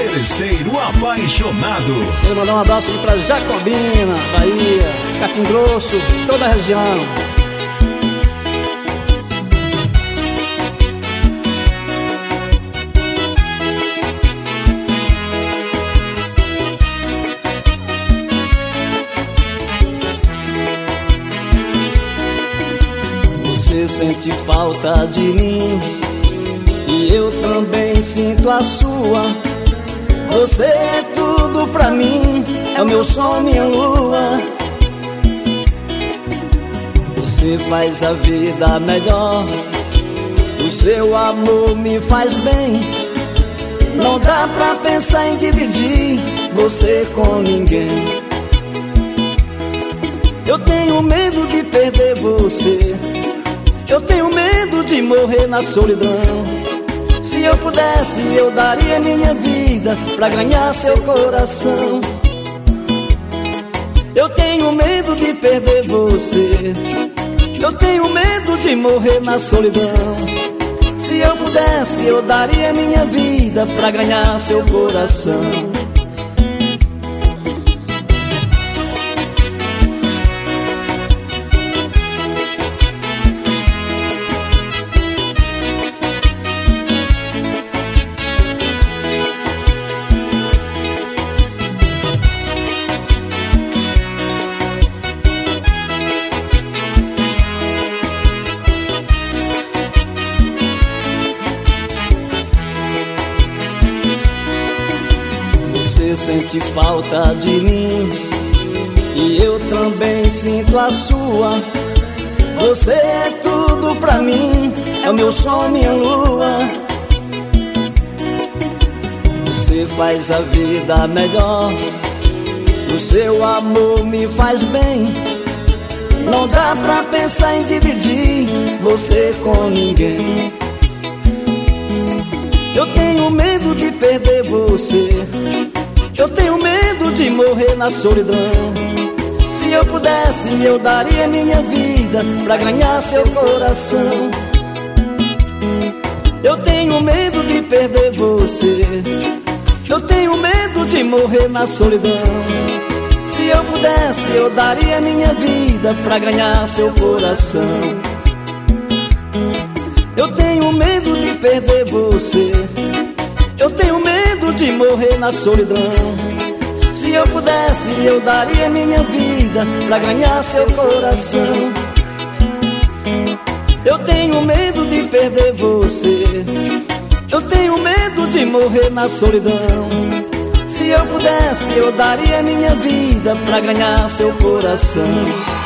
Seresteiro apaixonado. Quero mandar um abraço aqui pra Jacobina, Bahia, Capim Grosso, toda a região. Você sente falta de mim e eu também sinto a sua. Você é tudo pra mim, é o meu sol, minha lua. Você faz a vida melhor, o seu amor me faz bem. Não dá pra pensar em dividir você com ninguém. Eu tenho medo de perder você, eu tenho medo de morrer na solidão. Se eu pudesse, eu daria minha vida pra ganhar seu coração. Eu tenho medo de perder você, eu tenho medo de morrer na solidão. Se eu pudesse, eu daria minha vida pra ganhar seu coração. Você sente falta de mim e eu também sinto a sua. Você é tudo pra mim, é o meu sol, minha lua. Você faz a vida melhor, o seu amor me faz bem. Não dá pra pensar em dividir você com ninguém. Eu tenho medo de perder você, eu tenho medo de morrer na solidão. Se eu pudesse, eu daria minha vida pra ganhar seu coração. Eu tenho medo de perder você, eu tenho medo de morrer na solidão. Se eu pudesse, eu daria minha vida pra ganhar seu coração. Eu tenho medo de perder você, eu tenho medo de morrer na solidão. Se eu pudesse, eu daria minha vida pra ganhar seu coração. Eu tenho medo de perder você, eu tenho medo de morrer na solidão. Se eu pudesse, eu daria minha vida pra ganhar seu coração.